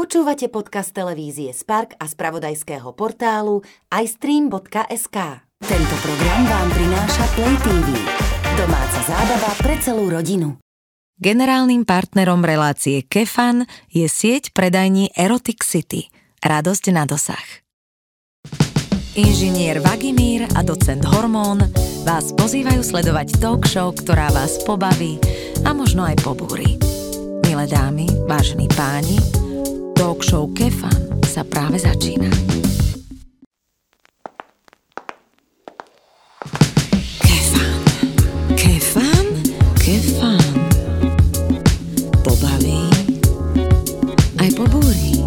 Počúvate podcast televízie Spark a spravodajského portálu iStream.sk. Tento program vám prináša Play TV. Domáca zábava pre celú rodinu. Generálnym partnerom relácie Kefan je sieť predajní Erotic City. Radosť na dosah. Inžinier Vagimír a docent Hormón vás pozývajú sledovať talk show, ktorá vás pobaví a možno aj pobúri. Milé dámy, vážení páni, talk show Kefan sa práve začína. Kefan, Kefan, Kefan. Pobaví aj pobúri.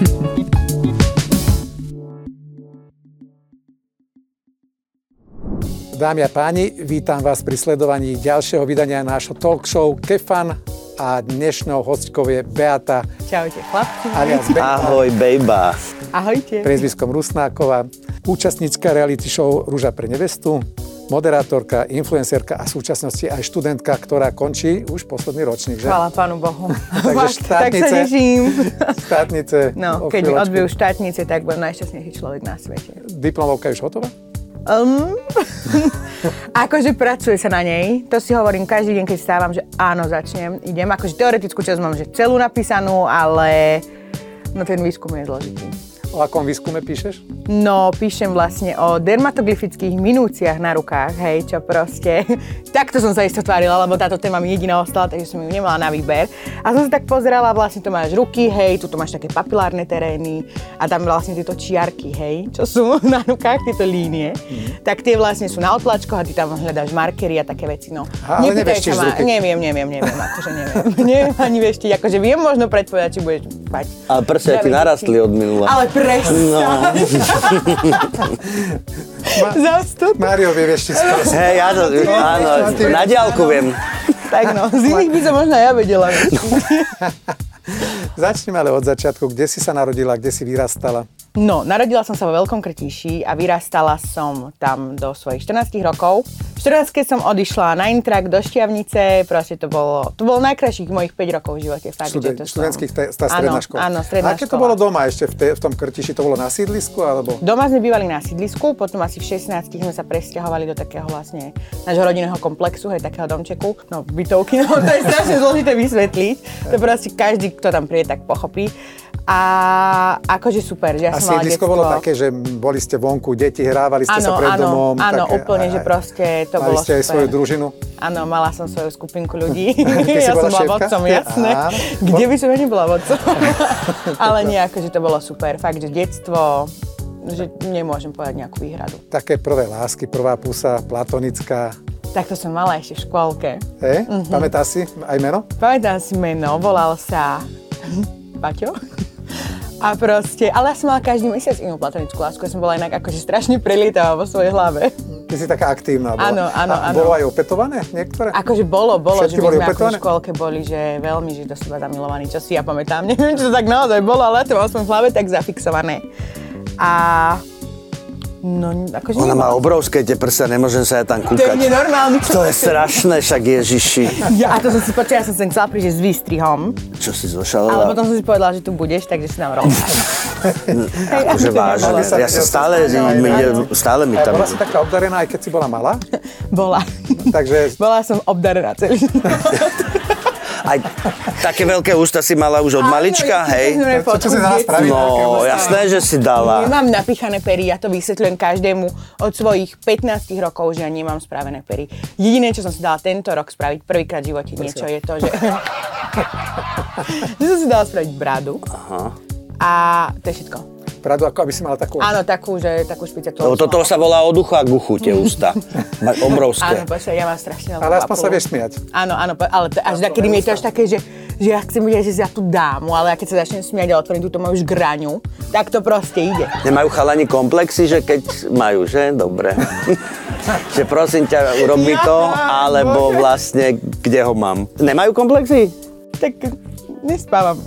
Dámy a páni, vítam vás pri sledovaní ďalšieho vydania nášho talk show Kefan a dnešnou hostkou je Beata. Čaute chlapci. Alias Bejba. Ahoj Bejba. Ahojte. Priezviskom Rusnáková, účastníčka reality show Rúža pre nevestu, moderátorka, influencerka a v súčasnosti aj študentka, ktorá končí už posledný ročník, že? Chvála Pánu Bohu. Takže tak sa teším. Štátnice. No, keď odbijú štátnice, tak budem najšťastnejší človek na svete. Diplomovka je už hotová? Akože pracuje sa na nej, to si hovorím každý deň, keď stávam, že áno, začnem, idem. Akože teoretickú časť mám, že celú napísanú, ale no ten výskum je zložitý. O akom výskume píšeš? No, píšem vlastne o dermatoglyfických minúciách na rukách, hej, čo proste... Takto som sa isto tvárila, lebo táto téma mi jediná ostala, takže som ju nemala na výber. A som sa tak pozerala, vlastne to máš ruky, hej, tu máš také papilárne terény a tam vlastne tieto čiarky, hej, čo sú na rukách, tieto línie. Tak tie vlastne sú na otlačkoch a ty tam hľadáš markery a také veci, no. Ale neveštíš z ruky? Neviem, akože neviem. Neviem ani veštiť, akože viem možno predpovedať, či budeš spať. Ale prsia ti narastli od minula. Ale prestaň. Mário vie veštiť z prsia. Hej, ja to, áno, na diaľku viem. Tak no, z iných by som možno ja vedela. Začneme ale od začiatku. Kde si sa narodila, kde si vyrastala? No, narodila som sa vo Veľkom Krtíši a vyrastala som tam do svojich 14 rokov. V 14 som odišla na intrak do Štiavnice, proste to bolo najkrajších mojich 5 rokov v živote. Fakt, Študentských, tá stredná škola. Áno, stredná škola. Aké to bolo doma ešte v tom Krtíši? To bolo na sídlisku, alebo? Doma sme bývali na sídlisku, potom asi v 16 sme sa presťahovali do takého vlastne nášho rodinného komplexu, hej, takého domčeku, no bytovky, no to je strašne zložité vysvetliť. To proste každý, kto tam príde, tak pochopí. A akože super, že ja som mala detstvo. A sídlisko bolo také, že boli ste vonku, deti, hrávali ste sa pred domom. Áno, také, úplne, že proste to bolo super. Mali ste aj svoju družinu? Áno, mala som svoju skupinku ľudí. Ja som bola vodcom, jasné. Kde by som ja nebola vodcom? Ale nie, akože to bolo super. Fakt, že detstvo, že nemôžem povedať nejakú výhradu. Také prvé lásky, prvá pusa, platonická. Tak to som mala ešte v škôlke. Pamätáš si aj meno? Pamätám si meno, volal sa Paťo. A proste, ale ja som mala každý mesiac inú platonickú lásku. Ja som bola inak akože strašne prelietavá vo svojej hlave. Ty si taká aktívna bola. Áno. Bolo aj opetované niektoré? Akože bolo, všetky že my sme opetované? ako v škôlke boli, že veľmi do seba zamilovaní, čo si ja pamätám. Neviem, či to tak naozaj bolo, ale to mal som v hlave tak zafixované. A no, akože Ona má obrovské tie prsia, nemôžem sa ja tam kúkať. To je nenormálne. To je strašné, však Ježiši. Ja to som si počula, ja som sem chcela prísť s výstrihom. Čo si Ale zošalovala? potom som si povedala, že tu budeš, takže si nám rovnáš. Akože vážne. Ja sa stále mi tam... Bola si taká obdarená, aj keď si bola malá? Bola. Takže... Bola som obdarená celý. Aj také veľké ústa si mala už od malička, hej? Čo si za nás praví? No, jasné, že si dala. Nemám napíchané pery, ja to vysvetľujem každému od svojich 15 rokov, že ja nemám spravené pery. Jediné, čo som si dala tento rok spraviť prvýkrát v živote niečo, je to, že... že som si dala spraviť bradu. Aha. A to je všetko. Bradu, ako aby si mala takú... Áno, takú špiciatú. Lebo toto sa volá od ucha k uchu, tie ústa. Obrovské. Áno, počkaj, ja mám strašne veľkú Ale aspoň papulu. sa vieš smiať. Áno, ale až takedy mi je to až také, že ja chcem vidieť, že si ja tú dámu, ale ja keď sa začnem smiať a otvorím túto moju žgraňu, tak to proste ide. Nemajú chalani komplexy, že keď majú, že? Dobre. Že prosím ťa, urob mi to, alebo vlastne kde ho mám. Nemajú komplexy? Tak Nespávam.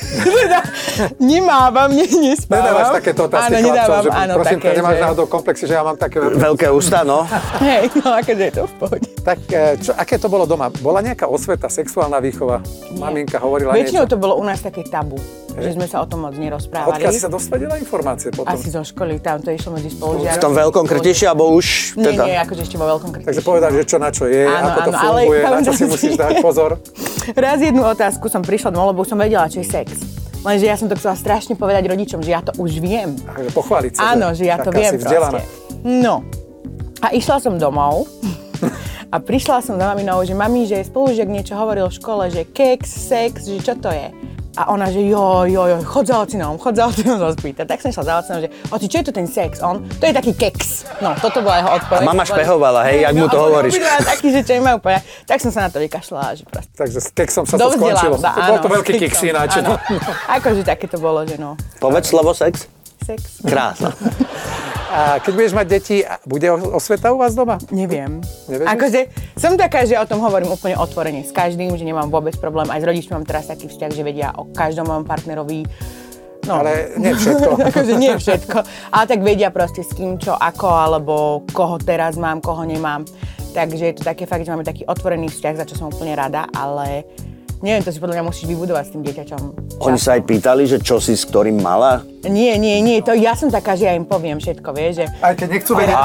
Nemávam, nespávam. Nedávaš takéto otázky áno, nedávam, chlapcov, že áno, prosím, také, nemáš že... náhodou komplexy, že ja mám také... Veľké ústa, no. Hej, no akože je to v pohode. Tak aké to bolo doma? Bola nejaká osveta, sexuálna výchova? Maminka hovorila Väčšinou niečo? to bolo u nás také tabu, že sme sa o tom moc nerozprávali. Odkiaľ si sa dosvedela informácie potom? Asi zo školy, tam to išlo medzi spolužiakmi. V tom veľkom krytiši, alebo už teda... Nie, akože ešte vo veľkom krytiši. Takže povedať, že čo na čo je, Áno, ako to áno, funguje, ale na čo si pamätám musíš si. dať pozor. Raz jednu otázku som prišla domov, lebo som vedela, čo je sex. Lenže ja som to chcela strašne povedať rodičom, že ja to už viem. Takže pochváliť sa. Áno, že ja to taká viem si vzdelaná. proste. No. A išla som domov a prišla som za maminou, že mami, že spolužiak niečo hovoril v škole, že keks, sex, že čo to je? A ona, že joj, chod za ocinom zospýtať. Tak som išla za ocinom, že oci, čo je to ten sex? On, to je taký keks. No, toto bola jeho odpoveď. A mama špehovala, hej, jak mu to hovoríš. Taký, že čo imajú povedať. Tak som sa na to vykašľala, že proste. Takže s keksom sa to skončilo. Bol to veľký keks ináč. Áno. Akože také to bolo, že no. Povedz slovo sex. Sex. Krásne. A keď budeš mať deti, bude osveta u vás doma? Neviem. Nevieš? Akože som taká, že o tom hovorím úplne otvorene s každým, že nemám vôbec problém. Aj s rodičmi mám teraz taký vzťah, že vedia o každom mojom partnerovi. No. Ale nie všetko. Akože nie všetko. Ale tak vedia proste s kým, čo, ako, alebo koho teraz mám, koho nemám. Takže je to také fakt, že máme taký otvorený vzťah, za čo som úplne rada, ale neviem, to si podľa mňa musíš vybudovať s tým dieťaťom. Oni sa aj pýtali, že čo si s ktorým mala? Nie, to ja som taká, že ja im poviem všetko, vieš, že... Aj keď nechcú vedieť,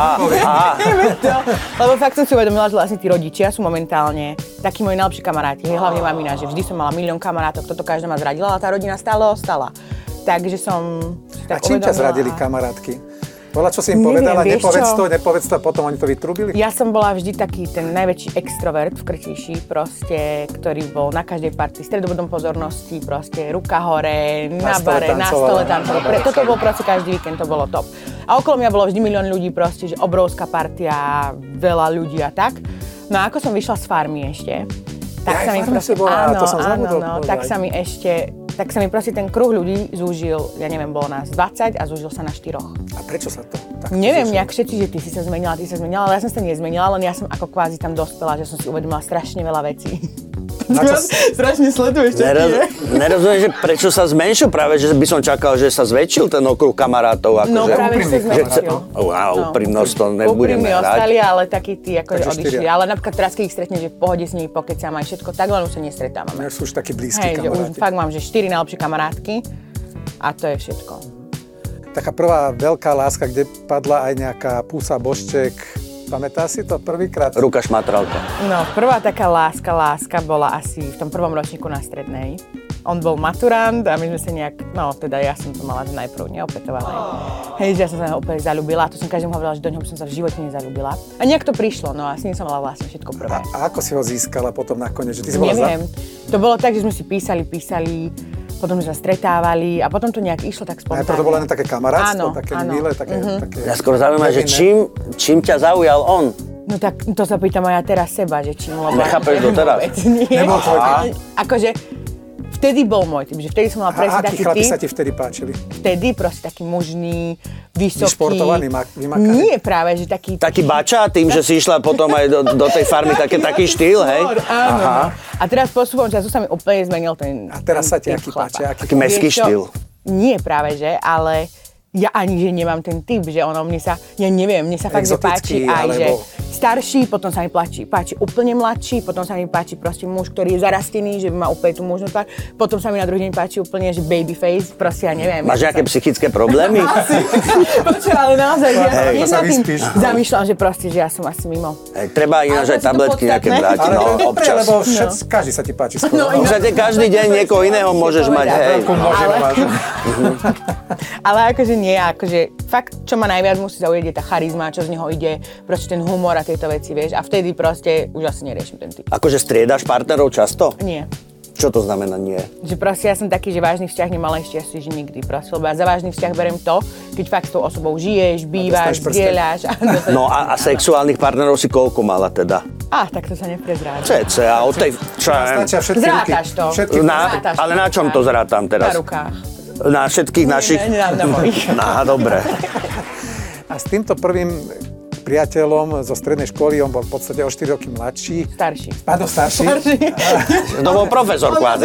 Lebo fakt som si uvedomila, že vlastne tí rodičia sú momentálne takí moji najlepší kamaráti, hlavne mamina, že vždy som mala milión kamarátov, toto každá ma zradila, ale tá rodina stále ostala. Takže som si A tak čím ťa uvedomila. zradili kamarátky? Bola, čo si im Neviem, povedala, vieš nepovedz to, a potom oni to vytrubili? Ja som bola vždy taký ten najväčší extrovert v Krtíši, proste, ktorý bol na každej party stredobodom pozornosti, proste ruka hore, na bare, na stole tancovala. Toto bol proste každý víkend, to bolo top. A okolo mňa bolo vždy milión ľudí, proste, že obrovská partia, veľa ľudí a tak. No a ako som vyšla z farmy ešte, tak sa mi proste, tak sa mi proste ten kruh ľudí zúžil, ja neviem, bolo nás 20 a zúžil sa na 4. A prečo sa to takto Neviem, zúžilo? nejak všetci, že ty si sa zmenila, ale ja som sa nezmenila, len ja som ako kvázi tam dospela, že som si uvedomila strašne veľa vecí. Strašne sleduješ, čo ti je. Nerozumiem, že prečo sa zmenšil, práve, že by som čakal, že sa zväčšil ten okruh kamarátov. No práve, že sa zmenšil. Úprimnosť to nebudeme Úprimní hrať. ostali, ale takí tí akože Takže odišli. 4. Ale napríklad teraz, keď ich stretne, že v pohode s nimi pokecám aj všetko, tak len už sa nestretávame. Ja sú už takí blízki Hej, že už kamaráti. fakt mám, že 4 najlepšie kamarátky a to je všetko. Taká prvá veľká láska, kde padla aj nejaká púsa, božček. Pamätáš si to prvýkrát? Ruka šmatralka. No, prvá taká láska bola asi v tom prvom ročníku na strednej. On bol maturant a my sme sa nejak, no teda ja som to mala najprv neopetované. Hej, že ja som sa úplne zaľúbila, to som každému hovorila, že do ňoho som sa v živote nezaľúbila. A nejak to prišlo, no a s ním som mala vlastne všetko prvé. A ako si ho získala potom nakoniec? Že ty si bola Neviem, to bolo tak, že sme si písali, potom sme sa stretávali a potom to nejak išlo tak spontánne. Najprv to bolo len také kamarátstvo, Áno, také áno. milé, také... Ja skôr zaujíma, že čím ťa zaujal on? No tak to sa pýtam aj ja teraz seba, že čím, lebo... Nechápeš doteraz? Nie, Nebol tvoj typ? akože vtedy bol môj typ, že vtedy som mala presne A akí taký chlapi typ. sa ti vtedy páčili? Vtedy proste taký mužný, vysoký. Vyšportovaný, vymakaný? Nie práve, že taký... Taký bača, tým, že si išla potom aj do tej farmy, taký štýl, hej? Áno. A teraz postupom času sa mi úplne zmenil ten... A teraz sa ti ten aký typ chlapa. páči? Taký mestský Vieš čo? štýl. Nie práve, že, ale ja ani, že nemám ten typ, že ono mne sa, ja neviem, mne sa fakt, že páči Exotický, aj, že alebo- starší, potom sa mi páči úplne mladší, potom sa mi páči proste muž, ktorý je zarastený, že má úplne tú mužnú tvár, potom sa mi na druhý deň páči úplne, že baby face, proste ja neviem. Máš nejaké psychické problémy? Počuť, ale naozaj, že ja Hej, to sa nad tým vyspíš. zamýšľam, že proste, že ja som asi mimo. Treba ináč Ale aj to je to tabletky nejaké podstatné. brať, Ale no, to je dobre, občas. lebo každý sa ti páči skoro. No, V podstate každý deň niekoho iného môžeš mať, hej. Veľkú množinu máš. Ale akože nie, akože fakt, čo ma najviac musí zaujať je tá charizma, čo z neho ide, proste ten humor a tieto veci, vieš. A vtedy proste už asi neriešim ten typ. Akože striedaš partnerov často? Nie. Čo to znamená nie? Že proste ja som taký, že vážny vzťah nemala ešte asi že nikdy proste, lebo ja za vážny vzťah beriem to, keď fakt s tou osobou žiješ, bývaš, dostaneš prsteň. zdieľaš. No a sexuálnych partnerov si koľko mala teda? Tak to sa neprezráda. CC, a od tej... Čo ja viem, Stačia všetky ruky. Zrátaš to. Všetky Zrátaš ale to. na čom to zrátam teraz? Na rukách. Na všetkých našich? Nie, na mojich. Dobre. A s týmto prvým priateľom zo strednej školy, on bol v podstate o 4 roky mladší. Starší. Pardon, starší. To bol profesor kvázi.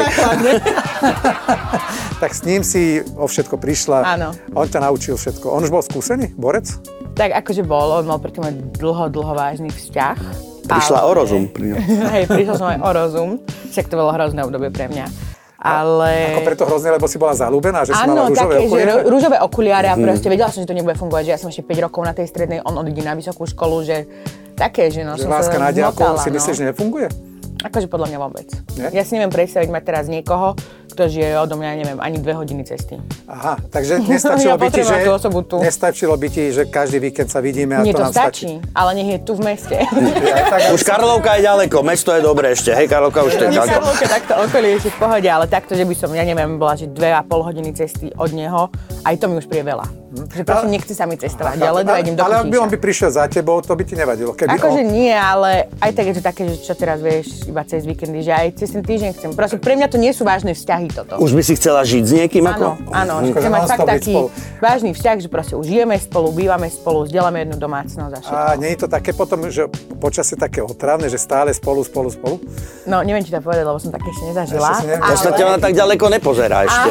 Tak s ním si o všetko prišla. Áno. On ťa naučil všetko. On už bol skúsený borec? Tak akože bol, on mal predtým aj dlho vážny vzťah. Prišla o rozum. Hej, prišla som aj o rozum. Však to bolo hrozné obdobie pre mňa. Ale... Ako preto hrozné, lebo si bola zalúbená, že si mala rúžové také, okuliare? Že rúžové okuliare a proste vedela som, že to nebude fungovať, že ja som ešte 5 rokov na tej strednej, on odíde na vysokú školu, že také, že no, Že som láska sa na diaľku si no. myslíš, že nefunguje? Akože podľa mňa vôbec. Nie? Ja si neviem predstaviť mať teraz niekoho, kto žije odo mňa, neviem, ani 2 hodiny cesty. Aha, takže nestačilo Ja by ti, potrebujem tú osobu tu. nestačilo by ti, že každý víkend sa vidíme a Mne to to nám stačí, ale nech je tu v meste. Už Karlovka je ďaleko, mesto je dobré ešte. Hej, Karlovka už to je ďaleko. Karlovka takto okolie je v pohode, ale takto, že by som, ja neviem, bola, že 2,5 hodiny cesty od neho, aj to mi už príde veľa. Že proste nechce sa mi cestovať, ale idem do Ale ak by on Kuchyňa. by prišiel za tebou, to by ti nevadilo. Keby Akože on... nie, ale aj tak je to také, že čo teraz vieš, iba cez víkendy, že aj cez ten týždeň chcem. Proste pre mňa to nie sú vážne vzťahy toto. Už by si chcela žiť s niekým ako? Áno, že Akože chcem mať non-stop fakt byť taký spolu. vážny vzťah, že proste už žijeme spolu, bývame spolu, zdieľame jednu domácnosť a všetko. A nie je to také potom, že počasie také otravné, že stále spolu? No, neviem ti to povedať, lebo som také ešte nezažila. Ešte si neviem. Ostatne ona tak ďaleko nepozerá ešte.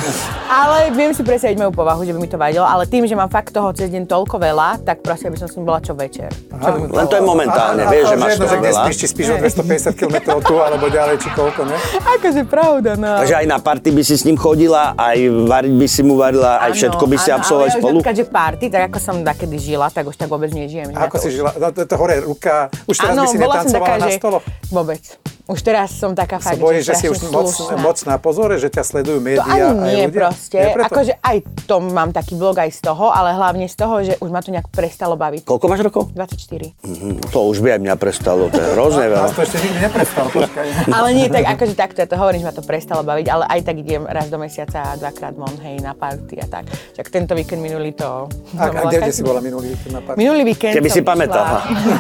Ale viem si predstaviť moju povahu, že by mi to vadilo, ale tým, že mám fakt toho cez deň toľko veľa, tak proste by som s ním bola čo večer. Len to je momentálne, vieš, že máš jedno, toho že kde veľa. spíš, či spíš o 250 km tu, alebo ďalej, či koľko, ne? Akože pravda, no. Takže aj na party by si s ním chodila, aj variť by si mu varila, aj všetko by si absolvovali ale spolu? Ale že party, tak ako som takedy žila, tak už tak vôbec nežijem. A ako si žila? No, to hore ruka, už teraz by si bola som netancovala taká, na že stolo? vôbec. Už teraz som taká Sa fakt, bojíš, že si už strašne slušná. moc na pozore, že ťa sledujú To médiá ani aj nie ľudia? proste, Nie preto? akože aj to mám taký blog aj z toho, ale hlavne z toho, že už ma to nejak prestalo baviť. Koľko máš rokov? 24. To už by aj mňa prestalo, to je hrozne veľa. Nás to ešte nikdy neprestalo, počkaj. Ale nie, tak akože takto ja to hovorím, že ma to prestalo baviť, ale aj tak idem raz do mesiaca a 2-krát von, hej, na party a tak. Však tento víkend minulý to... A kde si bola minulý víkend na party? Minulý víkend Keby som si pamätala.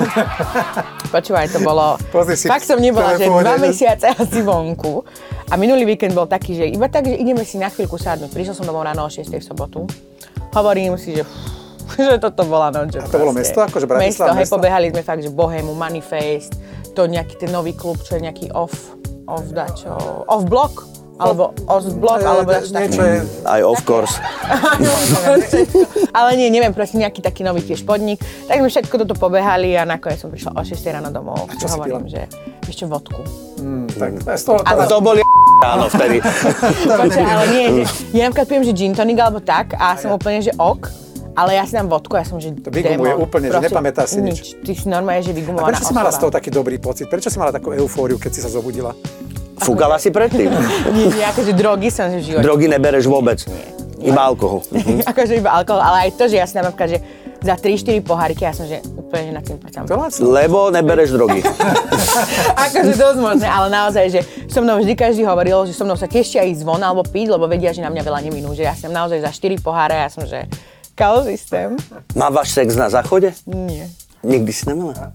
Počúvaj, to bolo... Pozri si Fakt som nebola, že 2 telefóne, že- mesiace asi vonku. A minulý víkend bol taký, že iba tak, že ideme si na chvíľku sadnúť. Prišiel som domov ráno o 6 v sobotu. Hovorím si, že že toto bola noč. A to bolo mesto? Akože Bratislava Mesto, hej, mesto? pobehali sme fakt, že Bohému, Manifest, to nejaký ten nový klub, čo je nejaký off block, alebo block, alebo dačo také. Niečo je... Aj of course. Ale nie, neviem, proste nejaký taký nový tiež podnik. Tak sme všetko toto pobehali a nakoniec som prišla o 6 ráno domov. čo si hovorím, že ešte vodku. Tak, z toho, A to boli áno vtedy. Počkaj, ale nie, že ja napríklad pijem, že gin tonic alebo tak a som úplne, že ok, ale ja si dám vodku, ja som, že To vygumuje démon. úplne, že Proste nepamätáš si nič. Ty si normálne, že A vygumovaná prečo si mala z toho osoba. taký dobrý pocit? Prečo si mala takú eufóriu, keď si sa zobudila? Fúkala si predtým? Nie, akože drogy som v živote. Drogy nebereš vôbec? Iba alkohol. Akože iba alkohol, ale aj to, že ja si dám napríklad, že za 3-4 poháriky ja som, že úplne že na tým prcám. To lacno. Lebo nebereš drogy. Akože dosť možné, ale naozaj, že so mnou vždy každý hovoril, že so mnou sa tešia ísť von alebo piť, lebo vedia, že na mňa veľa neminú, že ja som naozaj za 4 poháre, ja som, že chaos systém. Mávaš sex na záchode? Nie. Nikdy si nemala?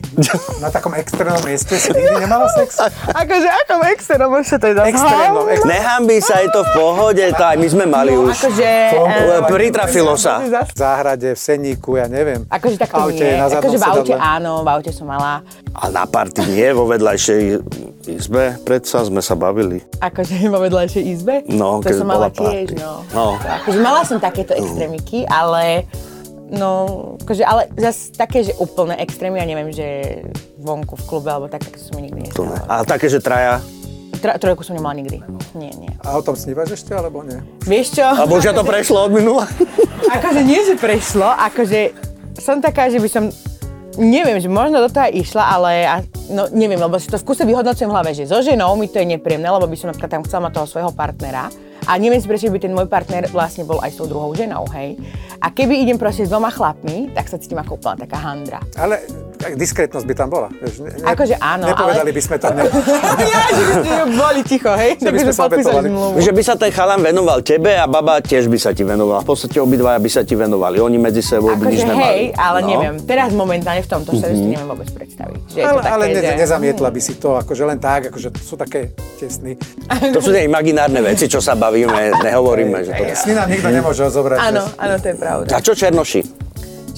Na takom extrémnom mieste si nikdy nemala sex? Akože ako extrémom sa to je zase. Extrémnom. Nehambí sa, je to v pohode, to aj my sme mali už. Akože... Pritrafilo sa. V záhrade, v seníku, ja neviem. Akože takto V aute, nie. na zadnom Akože v aute sedadle. áno, v aute som mala. A na party nie, vo vedľajšej izbe, predsa sme sa bavili. Akože vo vedľajšej izbe. No, to keď som mala bola party. tiež, no. No. Akože mala som takéto extrémiky, ale... No, akože, ale zase také, že úplne extrémy, ja neviem, že vonku v klube, alebo tak som mi nikdy To ne. nestalo. Ale také, že traja. Trojku som nemala nikdy. Nie. A o tom snívaš ešte, alebo nie? Vieš čo? Alebo už to prešlo od minula. Akože nie, že prešlo, akože som taká, že by som, neviem, že možno do toho aj išla, ale no neviem, lebo si to v kuse vyhodnocujem v hlave, že so ženou mi to je nepríjemné, lebo by som napríklad tam chcela mať toho svojho partnera. A neviem si prečo by ten môj partner vlastne bol aj s tou druhou ženou, hej. A keby idem proste s 2 chlapmi, tak sa cítim ako úplná taká handra. Ale diskrétnosť by tam bola. Vieš, Akože áno, nepovedali ale... by sme to. Ja, že by ste boli ticho, hej. Že by sme sa obetovali. Že by sa ten chalan venoval tebe a baba tiež by sa ti venovala. V podstate obidvaja by sa ti venovali. Oni medzi sebou by nič Akože nemali. hej, ale No. neviem, teraz momentálne v tomto sa ešte neviem vôbec predstaviť. Že je to Ale také, že... nezamietla by si to, akože len tak, akože sú také tesní. To sú tie imaginárne veci, čo sa bavíme, nehovoríme, že to... Sny nám nikto nemôže zobrať. Áno, vieš. áno, to je pravda. A čo černoši?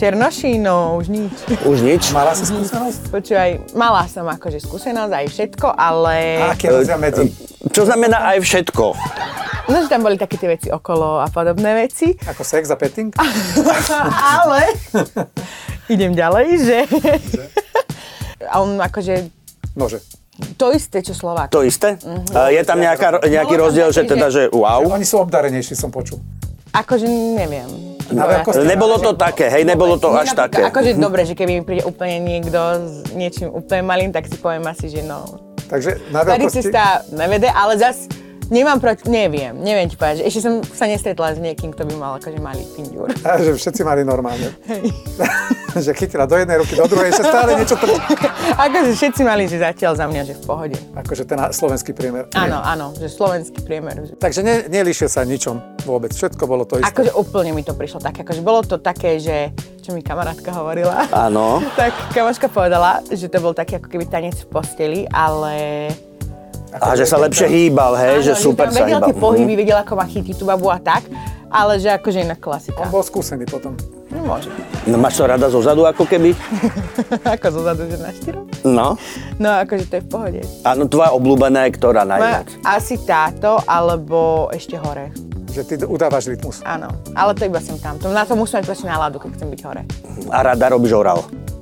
Černoší, už nič. Už nič? Mala si skúsenosť? Počúvaj, mala som akože skúsenosť aj všetko, ale... A aký je rozdiel medzi? Čo znamená aj všetko? No, že tam boli také tie veci okolo a podobné veci. Ako sex a petting? Ale idem ďalej, že... A on akože... Nože. To isté, čo Slovák. To isté? Je tam nejaký rozdiel, že teda, že wow? Oni sú obdarenejší, som počul. Akože neviem. Nebolo to také, hej, nebolo to až také. Akože dobre, že keby mi príde úplne niekto s niečím úplne malým, tak si poviem asi, že no... Takže na Tady veľkosti... cesta nevede, ale zas nemám proti... Neviem ti povedať, že ešte som sa nestretla s niekým, kto by mal akože malý pinďúr. A že všetci mali normálne. Že chytila do jednej ruky, do druhej, ešte stále niečo to... Akože všetci mali, že zatiaľ za mňa, že v pohode. Akože ten slovenský priemer. Áno, že slovenský priemer. Takže nelíšil sa ničom vôbec, všetko bolo to isté. Akože úplne mi to prišlo také, akože bolo to také, že, čo mi kamarátka hovorila. Áno. Tak kamoška povedala, že to bol taký ako keby tanec v posteli, ale... A že sa lepšie hýbal, hej, že super sa vedela hýbal. tie pohyby, vedela, ako má chytiť tú babu a tak, ale že akože inak klasika. On bol skúsený potom. Nemôže. No, máš to rada zozadu, ako keby? Ako zozadu, že na štyro? No. No, akože to je v pohode. Áno, tvoja obľúbená je ktorá najviac? Asi táto, alebo ešte hore. Že ty udávaš rytmus. Áno, ale to iba sem tam. Na to musím mať proste náladu, keď chcem byť hore. A rada robíš oral?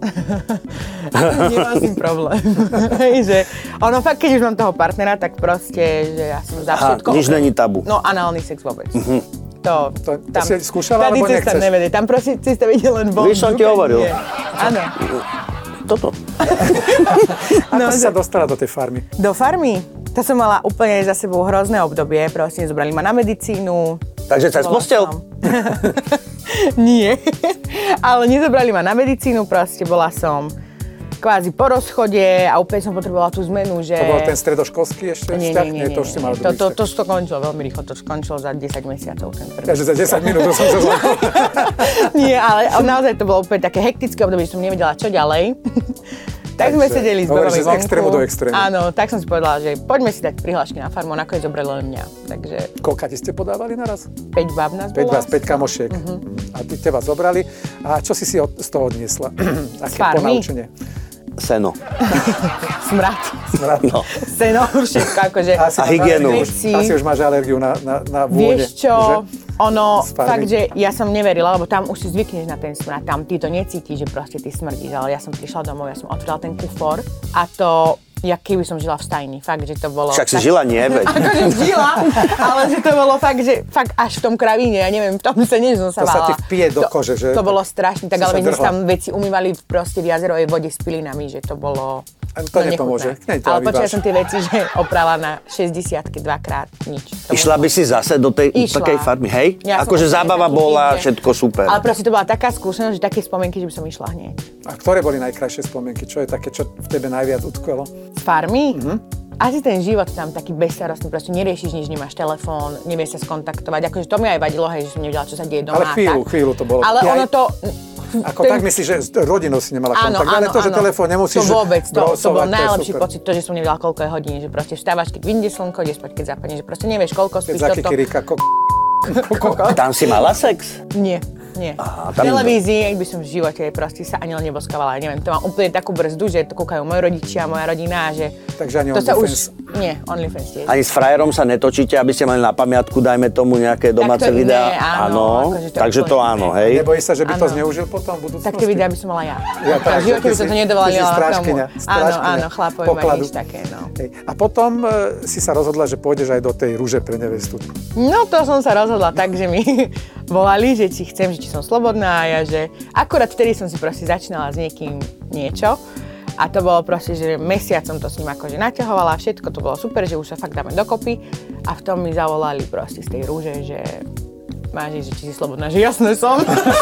Nemám s tým problém. Že ono fakt, keď už mám toho partnera, tak proste, že ja som za všetko... Nič není tabu. No, análny sex vôbec. To si skúšala, alebo nechceš? Tady cesta nevede, tam proste cesta vedie len von. Víš, som ti hovoril. Áno. Toto. Ako si sa dostala do tej farmy? Do farmy? To som mala úplne za sebou hrozné obdobie, proste zobrali ma na medicínu. Takže cez postel? Nie, ale nezobrali ma na medicínu, proste bola som kvázi po rozchode a úplne som potrebovala tú zmenu, že... To bol ten stredoškolský ešte vzťah? Nie, to už si mal druhý vzťah. To končilo veľmi rýchlo, to skončilo za 10 mesiacov ten prvý. Takže za 10 minút som sa zlakol. Nie, ale naozaj to bolo úplne také hektické obdobie, že som nevedela, čo ďalej. Tak sme sedeli s Bobami z extrému do extrému. Áno, tak som si povedala, že poďme si dať prihlášky na farmu, nakoniec zobrali len mňa. Takže... Koľka ti ste podávali naraz? 5 báb nás bolo. 5 kamošiek. A ty teba zobrali. A čo si z toho odniesla? Aké ponaučenie? Seno. Smrad. No. Seno, všetko akože... A hygienu. Asi už máš alergiu na vône. Vieš čo, že? ono, fakt, že ja som neverila, lebo tam už si zvykneš na ten smrad, tam ty to necítiš, že proste ty smrdíš, ale ja som prišla domov, ja som otvorila ten kufor a to, jak keby som žila v stajni, fakt, že to bolo... Však si žila, nie, veď? Akože žila, ale že to bolo fakt, že fakt až v tom kravíne, ja neviem, v tom sa než som sa bála. To sa ti vpije do kože, že? To bolo strašné, tak ale my sme tam veci umývali proste v jazerovej vode s pilinami, že to bolo... To nepomôže. Ale počula som tie veci, že oprala na 60-ky dvakrát, nič. Išla by si zase do tej takej farmy, hej? Ja akože zábava bola, všetko super. Ale proste to bola taká skúsenosť, že také spomienky, že by som išla hneď. A ktoré boli najkrajšie spomienky? Čo je také, čo v tebe najviac utkvelo? Z farmy? Asi ten život tam taký bezstarostný, proste neriešiš nič, nemáš telefón, nevieš sa skontaktovať. Akože to mi aj vadilo, hej, že som nevedela, čo sa deje doma. Ale chvíľu to bolo. Ale ono to... Ako tak myslíš, že s rodinou si nemala kontakt, ale to, že telefón nemusíš to vôbec, to bol najlepší to pocit, to, že som nevedela, koľko je hodín, že proste vstávaš, keď vyjde slnko, ideš spať, keď zapadne, že proste nevieš, koľko spíš toto. Tam si mala sex? Nie. Aha, v televízii by som v živote proste sa ani len neboskávala, neviem, to mám úplne takú brzdu, že to kúkajú moji rodičia, moja rodina, že... Takže ani to sa OnlyFans? Nie, OnlyFans tiež. Ani s frajerom sa netočíte, aby ste mali na pamiatku, dajme tomu nejaké domáce videá? Áno. Takže to áno, hej? Nebojíš sa, že by to zneužil potom v budúcnosti? Tak tie videá by som mala ja. Tak, v živote by som to nedovolila tomu. Áno, chlapovi majú nič také, no. A potom si sa rozhodla, že pôjdeš aj do tej rúže pre nevestu. No to som sa rozhodla tak, že mi volali, že či chcem, že či som slobodná a ja, že akurát vtedy som si proste začínala s niekým niečo a to bolo proste, že mesiac som to s ním akože naťahovala, všetko to bolo super, že už sa fakt dáme dokopy a v tom mi zavolali proste z tej rúže, že máš, že či si slobodná, že jasné som.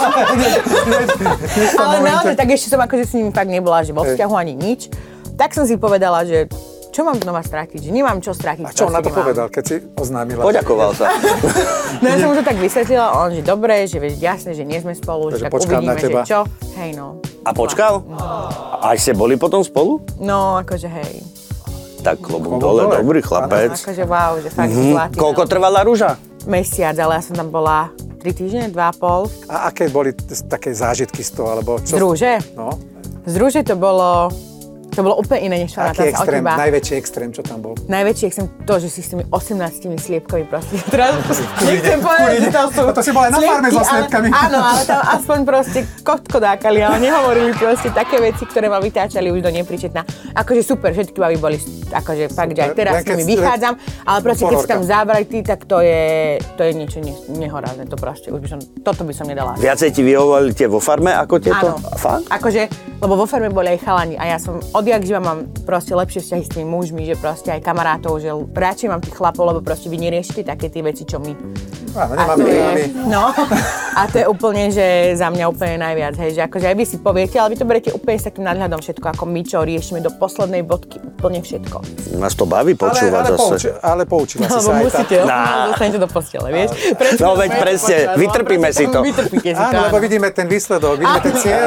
Ale naozaj, tak ešte som akože s ním fakt nebola, že vo vzťahu ani nič, tak som si povedala, že čo mám znova strátiť, že nemám čo strátiť. A čo on na to povedal, keď si oznámila? Poďakoval sa. No ja som mu to tak vysvetlila, on, že dobre, že veď jasné, že nie sme spolu, že tak uvidíme, že čo. Hej, no. A počkal? Aj ste boli potom spolu? No, akože hej. Tak klobúk dole, dobrý chlapec. Akože wow, že fakt zlatý. Koľko trvala rúža? Mesiac, ale ja som tam bola 3 týždne, 2,5. A aké boli také zážitky z toho, alebo čo? Z rúže? No. Z rúže to bolo úplne iné, než sa Aký natáča o extrém, teba. najväčší extrém, čo tam bol? Najväčší extrém to, že si s tými 18 sliepkami proste. Teraz nechcem povedať, že to sú... A to si bola na farme so sliepkami. Áno, ale tam aspoň proste kotko dákali, ale nehovorili proste také veci, ktoré ma vytáčali už do nepričetná. Akože super, všetky baby boli, akože fakt, že aj teraz s nimi vychádzam, ale proste keď si tam zábrali, tak to je niečo nehorázne, to proste, už by som, toto by som nedala. Viacej ti vyhovovali tie vo farme ako tieto? Áno, Fakt? akože, lebo vo farme boli aj chalani a ja som odjak živa mám proste lepšie vzťahy s tými mužmi, že proste aj kamarátov, že radšej mám tých chlapov, lebo proste vy neriešite také tie veci, čo my. Áno, nemáme no, a to je úplne, že za mňa úplne najviac, hej, že akože aj vy si poviete, ale vy to berete úplne s takým nadhľadom všetko, ako my, čo riešime do poslednej bodky, úplne všetko. Nás to baví počúvať zase. Ale poučila si Lebo sa aj musíte, dostanete do postele, vieš. No veď presne, vytrpíme si to. Vytrpíte si to, áno, lebo vidíme ten výsledok, vidíme ten cieľ.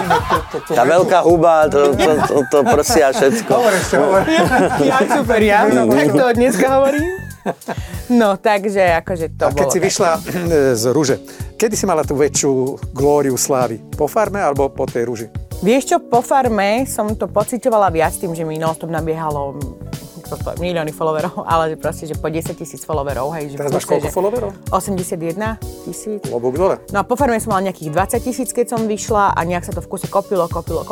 Tá veľká huba, to prsia všetko. Hovor. Ja super, ja tak to dneska hovorím. No, takže akože to bolo. A keď si vyšla z rúže, kedy si mala tú väčšiu glóriu slávy? Po farme alebo po tej rúži? Vieš čo, po farme som to pocitovala viac tým, že mi non-stop nabiehalo milióny followerov, ale proste, že po 10 000 followerov. Hej, že teraz máš koľko followerov? 81 000. Lobok dole. No a po farme som mala nejakých 20 000, keď som vyšla a nejak sa to v kuse kopilo.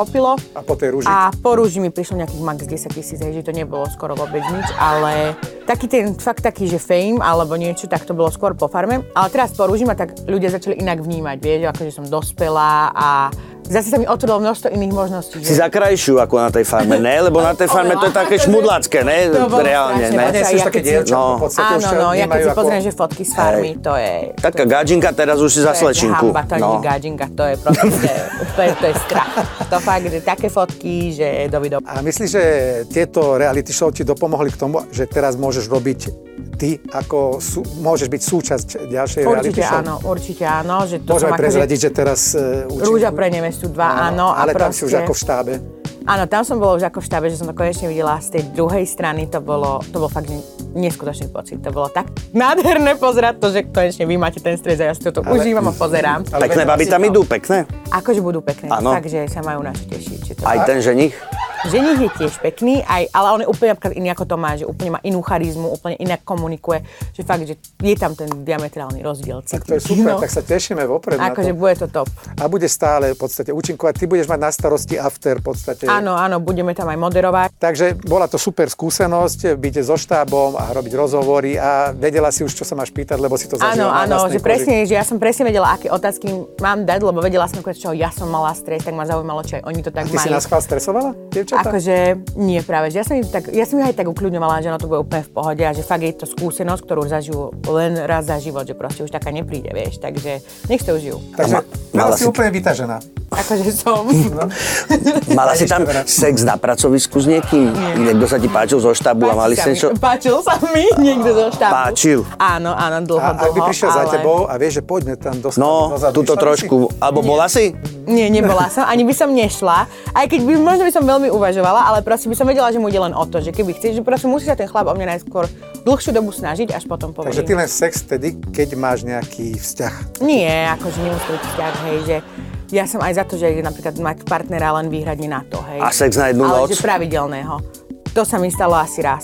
A po tej rúži? A po rúži mi prišlo nejakých max 10 000, hej, že to nebolo skoro vôbec nič, ale taký ten fakt taký, že fame alebo niečo, tak to bolo skôr po farme. Ale teraz po rúži ma tak ľudia začali inak vnímať, vieš, akože som dospelá a zase sa mi otvorilo množstvo iných možností. Si za krajšiu ako na tej farme, ne? Lebo na tej farme to je také šmudlácké, ne? Reálne, ne? Dnes už také dievčatá v podstate už áno, ja keď si ako... pozriem, že fotky z farmy, to je... Taká gadžinka, teraz už si za slečinku. Hamba, to nie je gadžinka, to je proste, to je strach. To fakt, že také fotky, že dovidom. A myslíš, že tieto reality show ti dopomohli k tomu, že teraz môžeš robiť ty, ako môžeš byť súčasť ďalšej reality show? Určite áno. Že to môžeme prezradiť, že teraz učím... Rúža pre nevestu 2, áno. Ale tam proste... si už ako v štábe. Áno, tam som bola už ako v štábe, že som to konečne videla z tej druhej strany, to bol fakt neskutočný pocit. To bolo tak nádherné pozerať to, že konečne vy máte ten stres a ja si toto užívam a pozerám. Pekné baby tam idú, pekné? Akože budú pekné, áno. Fakt, že sa majú na čo tešiť. Aj ten ženich? Ženich je tiež pekný, ale on je úplne iný ako Tomáš, že úplne má inú charizmu, úplne inak komunikuje, že fakt, že je tam ten diametrálny rozdiel. Tak to je super, tak sa tešíme vopred na to. Akože bude to top. A bude stále v podstate účinkovať, ty budeš mať na starosti after v podstate. Áno, budeme tam aj moderovať. Takže bola to super skúsenosť, byť so štábom a robiť rozhovory a vedela si už, čo sa máš pýtať, lebo si to zažila. Áno, že presne, že ja som presne vedela, aké otázky mám dať, lebo vedela som, čo ja som mala stres, tak ma zaujímalo, či aj oni to tak majú. Ty si nás chvál stresovala, dievčatá? Akože nie práve, že ja som ich aj tak ukľudňovala, že to bude úplne v pohode a že fakt je to skúsenosť, ktorú zažijú len raz za život, že proste už taká nepríde, vieš, takže nech to užijú. Takže mala si úplne vytažená. Akože som. No. Mala si tam sex na pracovisku s niekým? Niekto sa ti páčil zo štábu a mali ste niečo? Páčil sa mi niekto zo štábu. Páčil? Áno, dlho. A ak by prišiel za tebou a vieš, že poďme tam dostať dozadu. Túto trošku, alebo bola si? Nie, nebola som, ani by som nešla, aj keď možno by som veľmi uvažovala, ale proste by som vedela, že mu ide len o to, že keby chceš, že proste musí sa ten chlap o mňa najskôr dlhšiu dobu snažiť, až potom povolí. Takže ty len sex vtedy, keď máš nejaký vzťah? Nie, akože nemusí byť vzťah, hej, že ja som aj za to, že napríklad mať partnera len výhradne na to, hej. A sex na jednu noc? Ale že pravidelného. To sa mi stalo asi raz.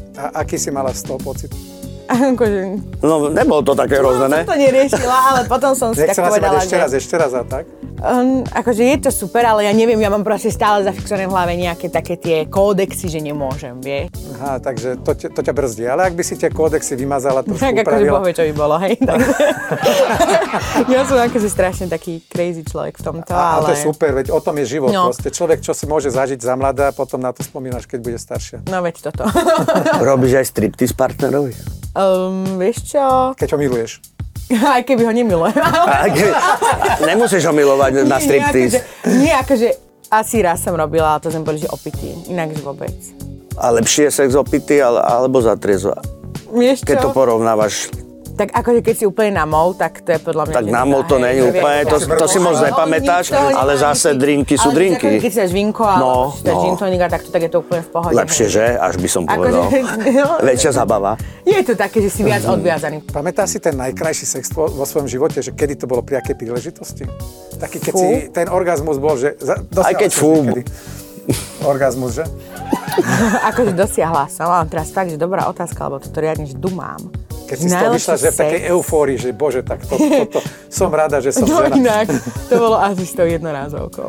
A aký si mala z toho pocit? No, nebolo to také hrozné, ne? Som to neriešila, ale potom som si tak povedala, že... ešte raz a tak? Akože je to super, ale ja neviem, ja mám proste stále zafixované v hlave nejaké také tie kódexy, že nemôžem, vieš. Aha, takže to ťa brzdí. Ale ak by si tie kódexy vymazala, trošku upravila... Tak akože Boh vie, čo by bolo, hej. Ja som akože strašne taký crazy človek v tomto, ale... A to je super, veď o tom je život. No. Proste človek, čo si môže zažiť za mladá, potom na to spomínaš, keď bude staršia. No veď toto. Robíš aj striptease partnerovi? Vieš čo? Keď ho miluješ. Aj keby ho nemilujem. Nemusíš ho milovať na striptease. Nie, akože asi raz som robila, ale to sme boli, že opití. Inakže vôbec. A lepšie je sex opitý alebo za triezva? Vieš čo? Keď to porovnávaš Tak akože keď si úplne namol, tak to je podľa mňa... Tak namol to není úplne, to si moc nepamätáš, ale zase drinky sú drinky. Keď si dáš vínko alebo si dáš gin tonika, tak je to úplne v pohode. Lepšie, že? Až by som povedal. Väčšia zabava. Je to také, že si viac odviazaný. Pamätáš si ten najkrajší sex vo svojom živote, že kedy to bolo pri akej príležitosti? Taký, keď si ten orgazmus bol, že... Aj keď Orgazmus, že? Akože dosiahla som, ale teraz fakt, že dobrá otázka, lebo toto riadne, že dumám. Keď si z toho vyšla, že v takej eufórii, že bože, tak toto som rada, že som žena. Inak, to bolo asi s tou jednorázovkou.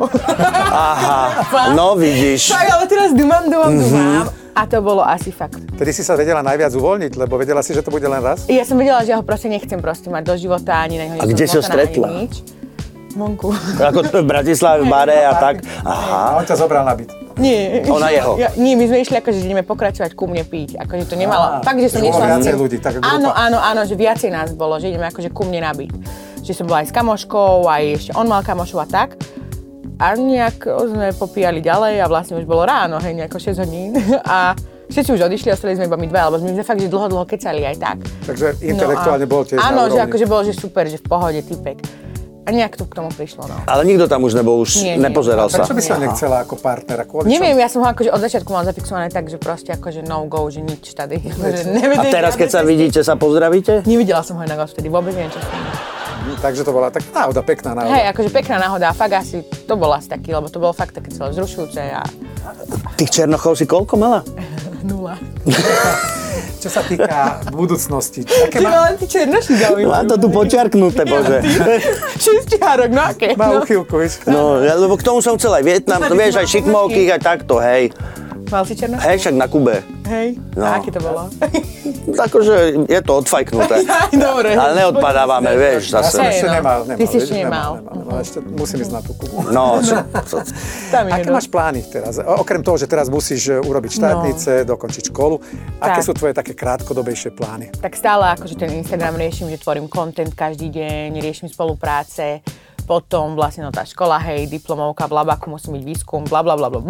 Aha, no vidíš. Tak, ale teraz dumám. A to bolo asi fakt. Tedy si sa vedela najviac uvoľniť, lebo vedela si, že to bude len raz? Ja som vedela, že ja ho proste nechcem mať do života, ani na neho. A kde si ho stretla? Vonku. Ako to v Bratislave, v bare a tak? Aha. A on ťa zobral na byt. Nie. Ona jeho. Nie, my sme išli akože, že ideme pokračovať ku mne piť. Akože to nemalo. Fakt, že som nešla viacej ľudí, tak áno, že viacej nás bolo, že ideme akože ku mne na byt. Že som bola aj s kamoškou, aj ešte on mal kamošu a tak. A nejak sme popíjali ďalej a vlastne už bolo ráno, hej, nejako 6 hodín. A všetci už odišli, ostali sme iba my dve, lebo my sme fakt, že dlho kecali aj tak. Takže intelektuálne bol tiež áno, na že úrovni. akože bolo, že super, že v pohode, typek. A nejak to k tomu prišlo, no. Ale nikto tam už nebol, nepozeral sa. Prečo by si ho nechcela ako partnera? Neviem, ja som ho akože od začiatku mal zafixované tak, že proste akože no go, že nič tady. A teraz, keď sa vidíte, sa pozdravíte? Nevidela som ho inak vtedy, vôbec neviem, čo som. Takže to bola tak náhoda, pekná náhoda. Hej, akože pekná náhoda a fakt asi, to bol asi taký, lebo to bolo fakt také celé vzrušujúce a... Tých černochov si koľko mala? 0. Čo sa týka budúcnosti. Ty ma len ty černoši zaujímajú. Mám to tu počiarknuté, bože. Šestiárok, no aké? Má uchýlku, vieš. No, lebo k tomu som chcel aj Vietnam, to vieš, aj šikmovky, aj takto, hej. Mal si černoši? Hej, však na Kube. Hej, No. a aké to bolo? Akože je to odfajknuté. Dobre. Ale neodpadávame, vieš, Ja som zase. ešte no. nemal. Ty si ešte nemal. Ešte musím ísť na tú Kubu. No, Tam je, Aké no. máš plány teraz? Okrem toho, že teraz musíš urobiť štátnice, dokončiť školu, aké Tak. sú tvoje také krátkodobejšie plány? Tak stále akože ten Instagram riešim, že tvorím content každý deň, riešim spolupráce, potom vlastne no tá škola, hej, diplomovka, blabaku, musí byť výskum, bla.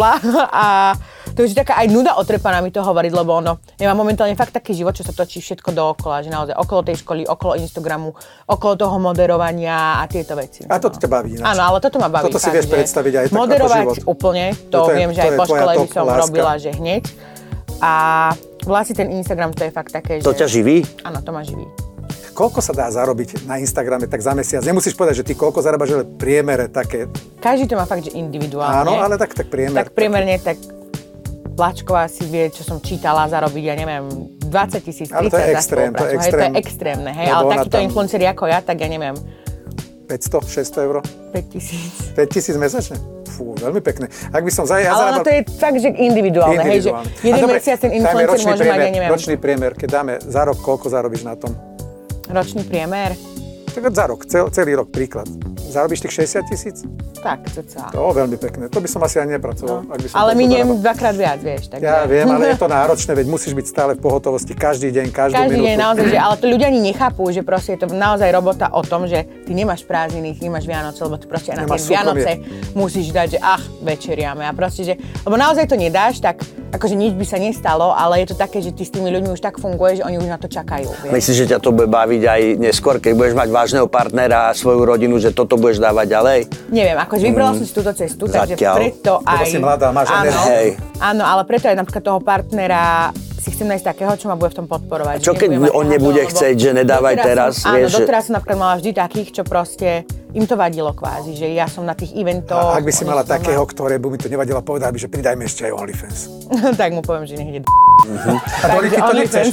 A to už je taká aj nuda otrepaná mi to hovoriť, lebo ja mám momentálne fakt taký život, čo sa točí všetko dookola, že naozaj okolo tej školy, okolo Instagramu, okolo toho moderovania a tieto veci. A toto ťa baví ináč. Áno, ale toto ma baví. Toto si fakt, vieš že predstaviť aj tak moderovať ako život. úplne, to je- viem, že to aj je po tvoja škole by top som láska. robila, že hneď. A vlastne ten Instagram to je fakt také, že... to ťa živí? Áno, to ma živí. Koľko sa dá zarobiť na Instagrame tak za mesiac? Nemusíš povedať, že ty koľko zarábaš, ale priemere také. Každý to má fakt, že individuálne. Áno, ale tak priemer. Tak priemerne, tak Vláčková si vie, čo som čítala, zarobiť, ja neviem, 20 000, 30 Ale to je za extrém, spoluprácu. to je Hej, to extrém. je extrémne, hej, Lebo ale ona takíto tam- influenceri ako ja, tak ja neviem, 500, 600 eur? 5 000. 5000 mesačne? Fú, veľmi pekné. Ak by som ja Ale ono zarábal... to je fakt, že individuálne, hej, že Individuálne. jeden A dobre, mesiac ten dajme influencer ročný môže mať, priemer, ja neviem, Ročný priemer, keď dáme za rok, koľko zarobíš na tom? ročný priemer, Tak za rok, celý rok príklad. Zarobíš tých 60 000? tak cca. To veľmi pekné. To by som asi ani nepracoval. Ak by som Ale toľko miniem zarábal. dvakrát viac, vieš, takže... Ja viem, ale je to náročné, veď musíš byť stále v pohotovosti každý deň, každú Každý minútu. deň naozaj, že, ale to ľudia ani nechápu, že proste je to naozaj robota o tom, že ty nemáš prázdniny, ty nemáš Vianoce, lebo ty proste aj na Nemáš tie Vianoce súkromie. musíš dať, že večeriame a proste, že, lebo naozaj to nedáš, tak akože nič by sa nestalo, ale je to také, že ty s tými ľuďmi už tak funguješ, že oni už na to čakajú, vieš. Myslíš, že ťa to bude baviť aj neskôr, keď budeš mať vážneho partnera a svoju rodinu, že toto budeš dávať ďalej? Neviem, akože vybrala som si túto cestu, takže Zatiaľ. preto aj... si mladá, máš áno, energiu. Hej. áno, ale preto aj napríklad toho partnera si chcem nájsť takého, čo ma bude v tom podporovať. A čo že keď nebudem mať on hádol, nebude lebo chcieť, že nedávaj teraz, Áno, vieš, že- doteraz som napríklad mala vždy takých, čo proste im to vadilo kvázi, že ja som na tých eventoch. A ak by si oni mala sú doma. takého, ktoré by mi to nevadilo povedať, by, že pridajme ešte aj OnlyFans. Tak mu poviem, že nech ide A do Liky to nechceš?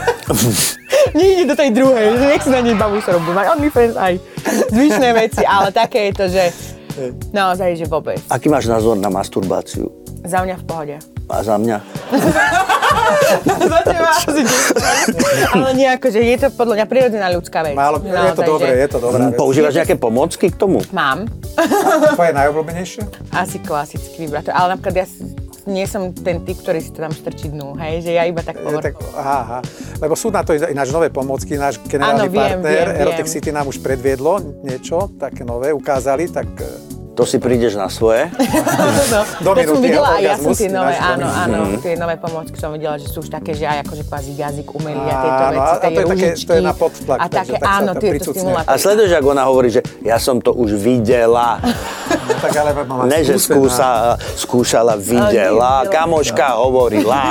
Nie ide do tej druhej, že nech si na nej babu sa robí. Mať OnlyFans aj zvyšné veci, ale také je to, že naozaj, že vôbec. Aký máš názor na masturbáciu? Za mňa v pohode. A za mňa? Za teba asi nie. Ale nie, akože je to podľa mňa prirodzená ľudská vec. Málo, je to Naozaj, dobré, že je to dobrá vec. Používaš nejaké pomocky k tomu? Mám. Tvoje najobľúbenejšie? Asi klasický vibrátor, ale napríklad ja nie som ten typ, ktorý si to tam strčí dnu, hej, že ja iba tak povrchu. Aha. Lebo sú na to ináč nové pomôcky, náš generálny Áno, viem, partner viem. Erotic City nám už predviedlo niečo také nové, ukázali, tak... To si prídeš na svoje. To som videla aj ja som tie nové, náš áno, tie nové pomocky som videla, že sú už také, že aj akože kvázi jazyk umelý a tieto veci, tej ružičky. To je na podtlak, a také, áno, tieto stimulátory. A sleduješ, ako ona hovorí, že ja som to už videla. Tak ale mama Ne, že skúšala, videla, kamoška hovorila.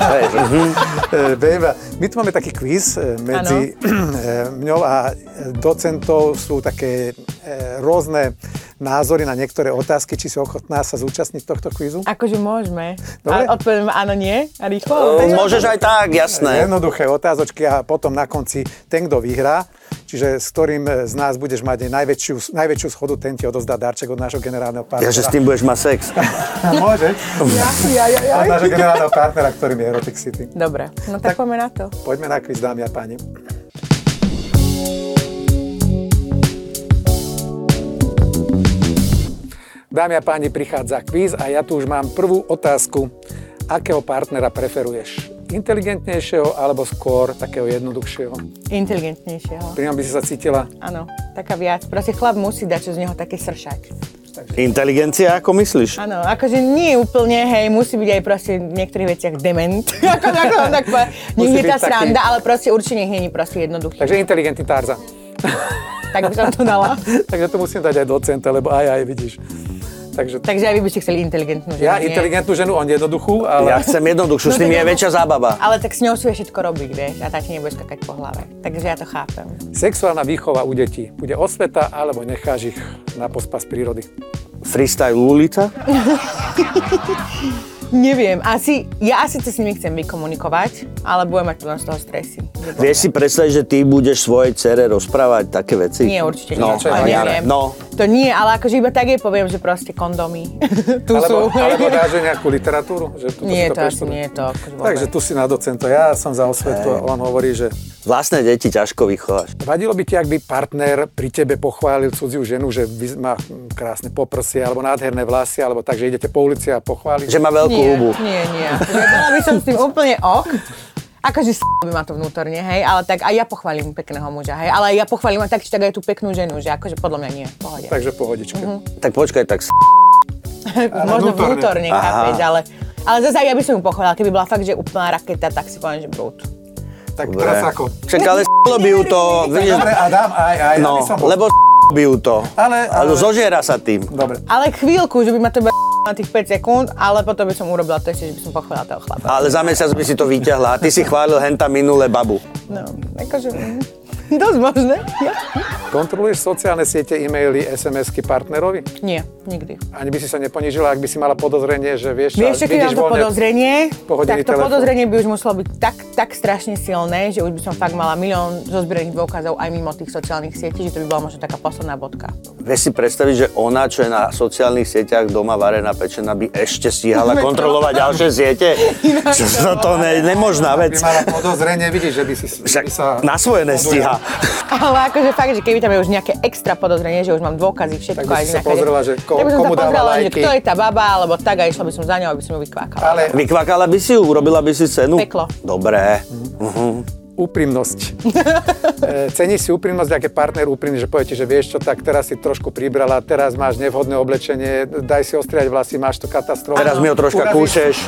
Beba, my tu máme taký kvíz medzi mňou a docentov, sú také rôzne názory na niektoré otázky, či si ochotná sa zúčastniť tohto kvízu? Akože môžeme. Dobre. A odpovedám áno, nie? A rýchlo? Môžeš aj tak, jasné. Jednoduché otázočky a potom na konci ten, kto vyhrá, čiže s ktorým z nás budeš mať najväčšiu schodu, ten ti odozdá darček od nášho generálneho partnera. Ja, že s tým budeš mať sex. Môžeš. Ja. Od nášho generálneho partnera, ktorým je Erotic City. Dobre, no tak poďme na to. Poďme na kvíz, dámy a páni. Dámy a páni, prichádza kvíz a ja tu už mám prvú otázku. Akého partnera preferuješ? Inteligentnejšieho alebo skôr takého jednoduchšieho? Inteligentnejšieho. Pri ňom by si sa cítila? Áno, taká viac. Proste chlap musí dať, čo z neho taký sršák. Inteligencia, ako myslíš? Áno, akože nie úplne, hej, musí byť aj proste v niektorých veciach dement. Nech je tá sranda, ale proste určite nech nie je proste jednoduchý. Takže inteligentný Tarza. Tak by som to dala. Takže to musím dať aj docenta, lebo aj vidíš. Takže aj vy by ste chceli inteligentnú ženu, ja nie? inteligentnú ženu, on jednoduchú, ale... Ja chcem jednoduchšiu, s tým je väčšia zábava. Ale tak s ňou si všetko robiť, vieš, a tá ti nebude skakať po hlave. Takže ja to chápem. Sexuálna výchova u detí. Bude osveta, alebo necháš ich na pospas prírody? Freestyle Lulita? Neviem, ja asi to s nimi chcem vykomunikovať, ale budem mať plno z toho stresy. Vieš si predstaviť, že ty budeš svojej dcere rozprávať také veci? Nie, určite nie. Neviem. To nie, ale akože iba tak jej poviem, že proste kondomy. Alebo dáže nejakú literatúru? Že nie, to asi nie je to. Takže tu si na docento. Ja som za osvetu a on hovorí, že... Vlastné deti ťažko vychováš. Vadilo by ti, ak by partner pri tebe pochválil cudziu ženu, že má krásne poprsie, alebo nádherné vlasy, alebo tak, že idete po ulici a pochváliť? Že má veľkú hubu. Nie. Bola by som s tým úplne ok. Akože by ma to vnútorne, hej, ale tak aj ja pochválim pekného muža, hej, ale ja pochválim aj tak, či tak aj tú peknú ženu, že akože podľa mňa nie, v pohode. Takže pohodičke. Tak počkaj, tak Možno vnútorne, chápeš, ale zase aj ja by som ju pochválila, keby bola fakt, že úplná raketa, tak si poviem, že brút. Tak teraz ako? Čak, ale by ju to, vidíš, dobre, Adam, aj, no, lebo by ju to, ale zožiera sa tým. Dobre. Ale chvíľku, že by ma to na tých 5 sekúnd, ale potom by som urobila to ešte, že by som pochválila toho chlapa. Ale za mesiac by si to vyťahla a ty si chválil henta minule babu. No, akože, dosť možné. Ja. Kontroluješ sociálne siete, e-maily, SMS-ky partnerovi? Nie, nikdy. Ani by si sa neponížila, ak by si mala podozrenie, že vieš, čo, keď mám to podozrenie, tak to telefón. podozrenie by už muselo byť tak strašne silné, že už by som fakt mala milión zozbieraných dôkazov aj mimo tých sociálnych sietí, že to by bola možno taká posledná bodka. Vieš si predstaviť, že ona, čo je na sociálnych sieťach doma varená pečená, by ešte stíhala kontrolovať ďalšie siete? Čo to nemožná vec. By mala podozrenie, vidíš, že by si sa... Na svoje nestíha. Ale akože fakt, že keby tam je už nejaké extra podozrenie, že už mám dôkazy, všetko. Tak by si sa pozrela, že komu dáva lajky. Že kto je tá baba, alebo tak a išla by som za ňou, aby som ju vykvákala. Vykvákala by si ju? Urobila by si cenu? Peklo. Dobre. Úprimnosť. Ceníš si úprimnosť, ak je partner úprimný, že povie ti, že vieš čo, tak teraz si trošku pribrala, teraz máš nevhodné oblečenie, daj si ostriať vlasy, máš to katastrofu. Teraz mi ho troška kúšeš.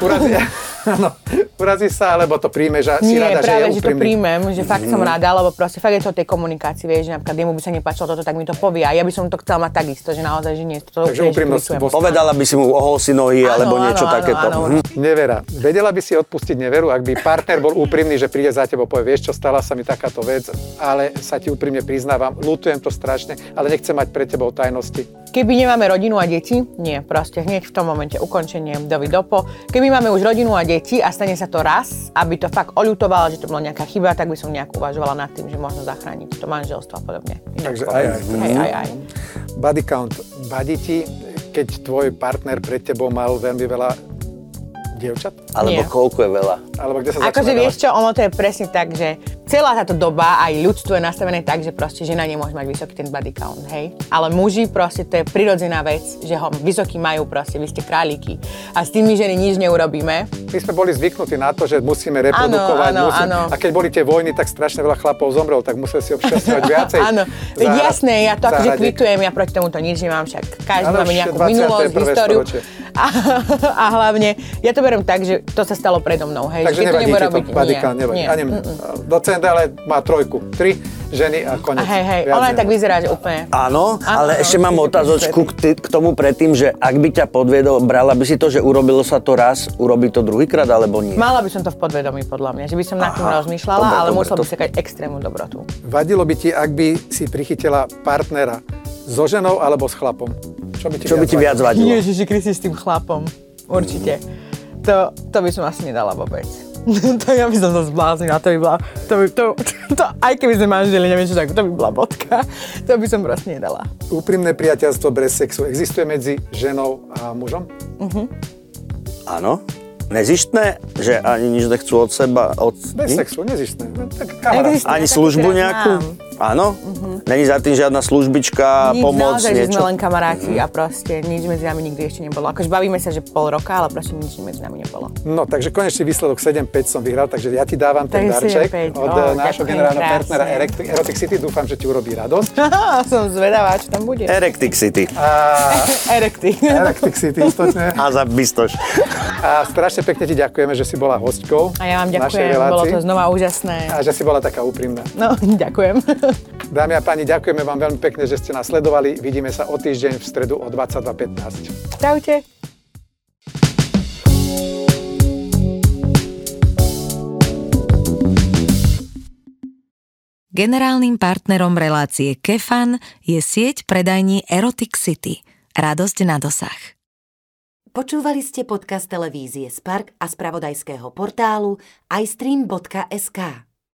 Urazíš sa, alebo to príjmeš a si rada, že je úprimný. Nie, práve, že to príjmem, že fakt som rada, lebo proste fakt je to o tej komunikácii, vieš, že napríklad jemu by sa nepáčilo toto, tak mi to povie a ja by som to chcela mať takisto, že naozaj, že nie. Takže úprimnosť. Povedala by si mu ohol si nohy, alebo niečo takéto. Nevera. Vedela by si odpustiť neveru, ak by partner bol úprimný, že príde za tebou, povie, vieš čo, stala sa mi takáto vec, ale sa ti úprimne priznávam, ľutujem to strašne, ale nechcem mať pre tebou tajnosti. Keby nemáme rodinu a deti, nie, proste hneď v tom momente ukončenie dopo. Keby máme už rodinu a deti a stane sa to raz, aby to fakt oľutovala, že to bola nejaká chyba, tak by som nejak uvažovala nad tým, že možno zachrániť to manželstvo a podobne. Takže aj. Body count. Vadí ti, keď tvoj partner pred tebou mal veľmi veľa dievčat? Alebo koľko je veľa? Alebo kde sa začína akože vieš čo, ono to je presne tak, že celá táto doba, aj ľudstvo je nastavené tak, že proste žena nemôže mať vysoký ten body count, hej. Ale muži proste, to je prirodzená vec, že ho vysoký majú proste, vy ste králíky. A s tými ženy nič neurobíme. My sme boli zvyknutí na to, že musíme reprodukovať. Áno. A keď boli tie vojny, tak strašne veľa chlapov zomrelo, tak museli si obšťastňovať viacej. Áno, jasné, ja to akože kvitujem, ja proti tomuto nič nemám, však každý máme nejakú minulosť, históriu. A hlavne, ja to beriem tak, že to sa stalo predo mnou, hej. Takže nevadí ti to, Badika, nevadí. Ani docent, ale má 3, 3 ženy a konec. Hej, ona tak vyzerá, že úplne. Áno, ale ešte mám otázočku k tomu predtým, že ak by ťa podviedol, brala by si to, že urobilo sa to raz, urobí to druhýkrát, alebo nie? Mala by som to v podvedomí, podľa mňa, že by som nad tým rozmýšľala, ale musela by sa kať extrémnu dobrotu. Vadilo by ti, ak by si prichytila partnera so ženou alebo s chlapom? Čo by ti viac vadilo? Ježiši Kristi, s tým chlapom. Určite. To by som asi nedala vôbec. To ja by som sa zbláznila, to aj keby sme manželi, neviem čo, tak to by bola bodka. To by som proste nedala. Úprimné priateľstvo bez sexu existuje medzi ženou a mužom? Áno. Nezištné? Že ani nič nechcú od seba? Bez sexu, nezištné. Ani službu nejakú? Áno? Není za tým žiadna službička, pomoc, niečo? Nič, naozaj, že sme len kamaráti a proste nič medzi nami nikdy ešte nebolo. Akože bavíme sa, že pol roka, ale proste nič medzi nami nebolo. No, takže konečný výsledok 7-5 som vyhral, takže ja ti dávam ten darček od nášho generálneho partnera Erotic City. Dúfam, že ti urobí radosť. Som zvedavá, čo tam bude. Erectic City. Erectic City, istotne. A za bystož. A strašne pekne ti ďakujeme, že si bola hostkou. A ja vám ďakujem, bolo to znova úžasné. A že si bola taká úprimná. No, ďakujem. Dámy a páni, ďakujeme vám veľmi pekne, že ste nás sledovali. Vidíme sa o týždeň v stredu o 22:15. Čaute. Generálnym partnerom relácie Kefan je sieť predajní Erotic City. Radosť na dosah. Počúvali ste podcast televízie Spark a spravodajského portálu iStream.sk.